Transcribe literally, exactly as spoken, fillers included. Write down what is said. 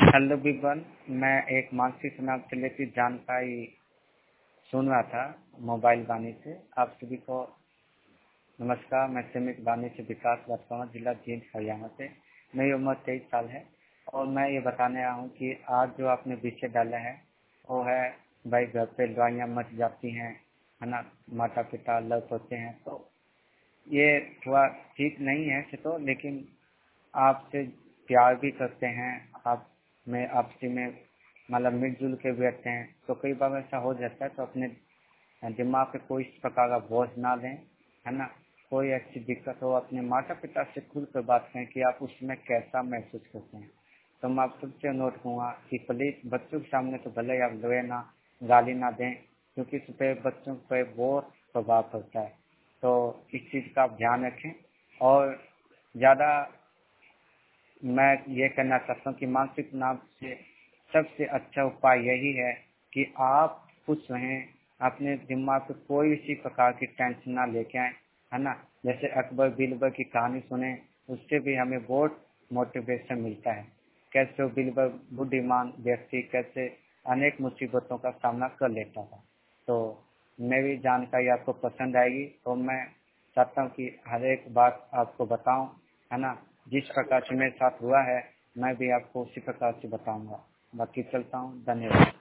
Hello Vivian, मैं एक मानसिक तनाव से रिलेटेड जानकारी सुन रहा था मोबाइल वाणी से। आप सभी को नमस्कार। मैं समित वाणी से विकास वर्तमान जिला जींद हरियाणा से। मेरी उम्र तेईस साल है और मैं ये बताने आया हूँ कि आज जो आपने विषय डाला है वो है भाई घर पे लड़ाइयाँ मच जाती हैं, है ना, माता पिता लड़ पड़ते हैं। तो ये थोड़ा ठीक नहीं है तो, लेकिन आपसे प्यार भी करते हैं, आप में आपसी में मतलब मिलजुल के बैठते हैं, तो कई बार ऐसा हो जाता है। तो अपने दिमाग पे कोई इस प्रकार का बोझ ना लें, है ना। कोई ऐसी दिक्कत हो अपने माता पिता से खुल कर बात करें कि आप उसमें कैसा महसूस करते हैं। तो मैं आप सबसे अनुरोध करूँगा कि प्लीज बच्चों के सामने तो भले ही आप लड़े ना, गाली ना दें, क्योंकि इस पे बच्चों पे बहुत प्रभाव पड़ता है। तो इस चीज़ का आप ध्यान रखें। और ज़्यादा मैं ये कहना चाहता हूँ कि मानसिक तनाव से सबसे अच्छा उपाय यही है कि आप खुश रहें, अपने दिमाग पे कोई इसी प्रकार की टेंशन ना लेके आए, है ना। जैसे अकबर बीरबल की कहानी सुने, उससे भी हमें बहुत मोटिवेशन मिलता है। कैसे वो बीरबल बुद्धिमान व्यक्ति कैसे अनेक मुसीबतों का सामना कर लेता था। तो मेरी जानकारी आपको पसंद आएगी तो मैं चाहता हूँ कि हर एक बात आपको बताऊं, है ना। जिस प्रकार से मेरे साथ हुआ है मैं भी आपको उसी प्रकार से बताऊंगा। बाकी चलता हूँ, धन्यवाद।